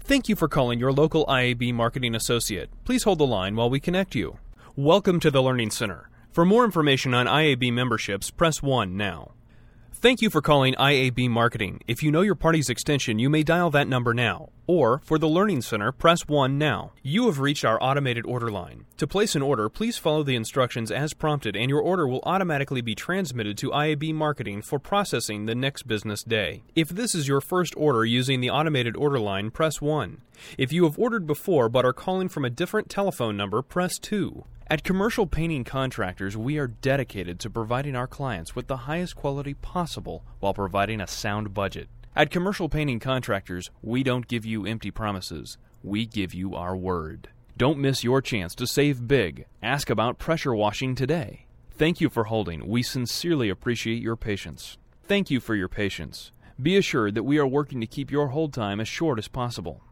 Thank you for calling your local IAB marketing associate. Please hold the line while we connect you. Welcome to the Learning Center. For more information on IAB memberships, press 1 now. Thank you for calling IAB Marketing. If you know your party's extension, you may dial that number now. Or, for the Learning Center, press 1 now. You have reached our automated order line. To place an order, please follow the instructions as prompted and your order will automatically be transmitted to IAB Marketing for processing the next business day. If this is your first order using the automated order line, press 1. If you have ordered before but are calling from a different telephone number, press 2. At Commercial Painting Contractors, we are dedicated to providing our clients with the highest quality possible while providing a sound budget. At Commercial Painting Contractors, we don't give you empty promises. We give you our word. Don't miss your chance to save big. Ask about pressure washing today. Thank you for holding. We sincerely appreciate your patience. Thank you for your patience. Be assured that we are working to keep your hold time as short as possible.